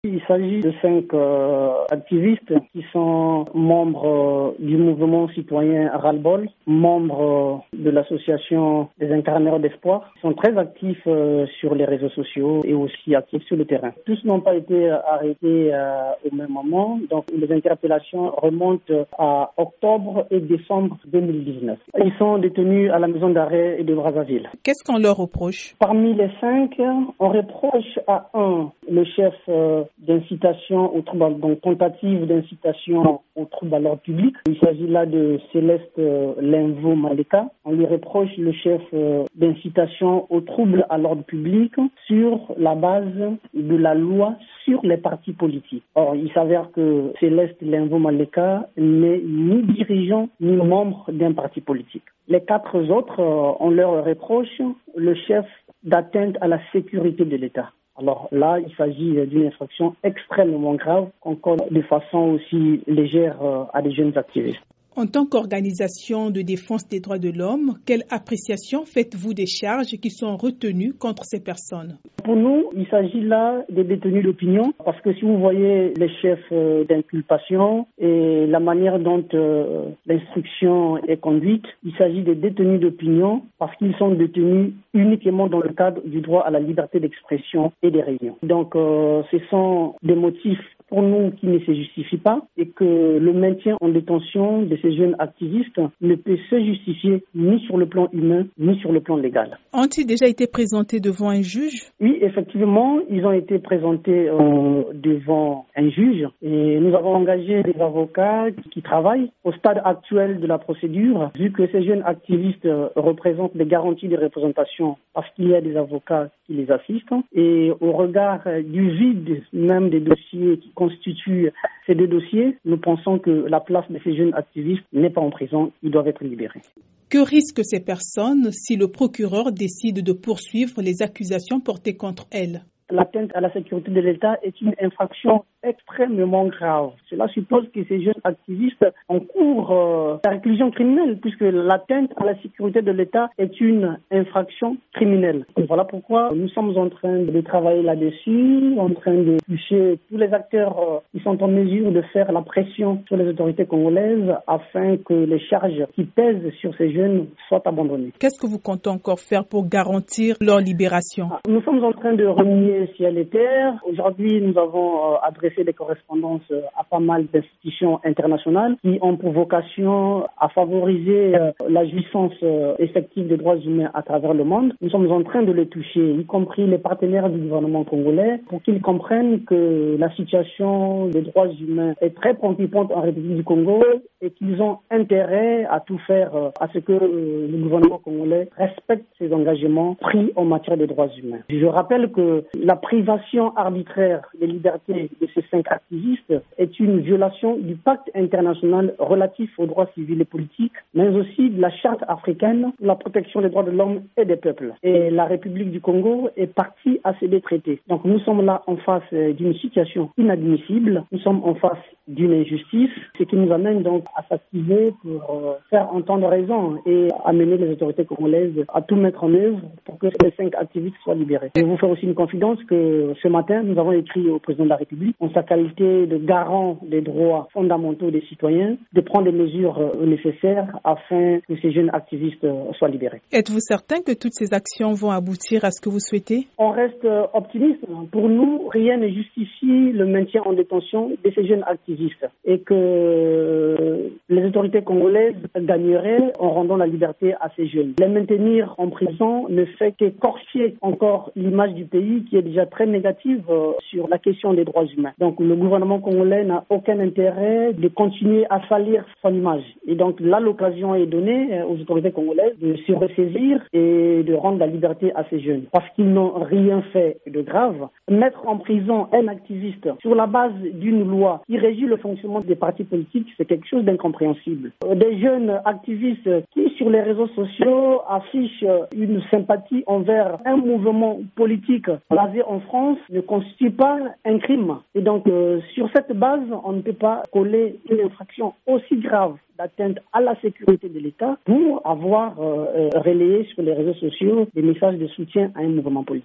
Il s'agit de 5 activistes qui sont membres du mouvement citoyen Ras-le-Bol, membres de l'association des incarneurs d'espoir. Ils sont très actifs sur les réseaux sociaux et aussi actifs sur le terrain. Tous n'ont pas été arrêtés au même moment, donc les interpellations remontent à octobre et décembre 2019. Ils sont détenus à la maison d'arrêt de Brazzaville. Qu'est-ce qu'on leur reproche? Parmi les 5, on reproche à le chef d'incitation au trouble, donc tentative d'incitation au trouble à l'ordre public. Il s'agit là de Céleste Lenvo Maleka. On lui reproche le chef d'incitation au trouble à l'ordre public sur la base de la loi sur les partis politiques. Or, il s'avère que Céleste Lenvo Maleka n'est ni dirigeant ni membre d'un parti politique. Les 4 autres, on leur reproche le chef d'atteinte à la sécurité de l'État. Alors là, il s'agit d'une infraction extrêmement grave qu'on code de façon aussi légère à des jeunes activistes. En tant qu'organisation de défense des droits de l'homme, quelle appréciation faites-vous des charges qui sont retenues contre ces personnes? Pour nous, il s'agit là des détenus d'opinion, parce que si vous voyez les chefs d'inculpation et la manière dont l'instruction est conduite, il s'agit des détenus d'opinion parce qu'ils sont détenus uniquement dans le cadre du droit à la liberté d'expression et des réunions. Donc, ce sont des motifs pour nous qui ne se justifient pas et que le maintien en détention de ces jeunes activistes ne peut se justifier ni sur le plan humain ni sur le plan légal. Ont-ils déjà été présentés devant un juge? Oui, effectivement, ils ont été présentés devant un juge et nous avons engagé des avocats qui travaillent au stade actuel de la procédure, vu que ces jeunes activistes représentent des garanties de représentation parce qu'il y a des avocats qui les assistent et au regard du vide même des dossiers qui constituent ces 2 dossiers, nous pensons que la place de ces jeunes activistes n'est pas en prison, ils doivent être libérés. Que risquent ces personnes si le procureur décide de poursuivre les accusations portées contre elles? L'atteinte à la sécurité de l'État est une infraction extrêmement grave. Cela suppose que ces jeunes activistes encourent la réclusion criminelle, puisque l'atteinte à la sécurité de l'État est une infraction criminelle. Et voilà pourquoi nous sommes en train de travailler là-dessus, en train de toucher tous les acteurs qui sont en mesure de faire la pression sur les autorités congolaises afin que les charges qui pèsent sur ces jeunes soient abandonnées. Qu'est-ce que vous comptez encore faire pour garantir leur libération? Nous sommes en train de relier ciel et terre. Aujourd'hui, nous avons adressé des correspondances à pas mal d'institutions internationales qui ont pour vocation à favoriser la jouissance effective des droits humains à travers le monde. Nous sommes en train de les toucher, y compris les partenaires du gouvernement congolais, pour qu'ils comprennent que la situation des droits humains est très préoccupante en République du Congo et qu'ils ont intérêt à tout faire à ce que le gouvernement congolais respecte ses engagements pris en matière de droits humains. Je rappelle que la privation arbitraire des libertés de ces 5 activistes est une violation du pacte international relatif aux droits civils et politiques, mais aussi de la charte africaine pour la protection des droits de l'homme et des peuples. Et la République du Congo est partie à ces 2 traités. Donc nous sommes là en face d'une situation inadmissible, nous sommes en face d'une injustice, ce qui nous amène donc à s'activer pour faire entendre raison et amener les autorités congolaises à tout mettre en œuvre pour que les 5 activistes soient libérés. Je vais vous faire aussi une confidence que ce matin, nous avons écrit au président de la République, en sa qualité de garant des droits fondamentaux des citoyens, de prendre les mesures nécessaires afin que ces jeunes activistes soient libérés. Êtes-vous certain que toutes ces actions vont aboutir à ce que vous souhaitez? On reste optimiste. Pour nous, rien ne justifie le maintien en détention de ces jeunes activistes et que les autorités congolaises gagneraient en rendant la liberté à ces jeunes. Les maintenir en prison ne fait qu'écorcher encore l'image du pays qui est déjà très négative sur la question des droits humains. Donc le gouvernement congolais n'a aucun intérêt de continuer à salir son image. Et donc là, l'occasion est donnée aux autorités congolaises de se ressaisir et de rendre la liberté à ces jeunes. Parce qu'ils n'ont rien fait de grave. Mettre en prison un activiste sur la base d'une loi qui régit le fonctionnement des partis politiques, c'est quelque chose d'incompréhensible. Des jeunes activistes qui, sur les réseaux sociaux, affichent une sympathie envers un mouvement politique basé en France ne constitue pas un crime. Et donc, sur cette base, on ne peut pas coller une infraction aussi grave d'atteinte à la sécurité de l'État pour avoir relayé sur les réseaux sociaux des messages de soutien à un mouvement politique.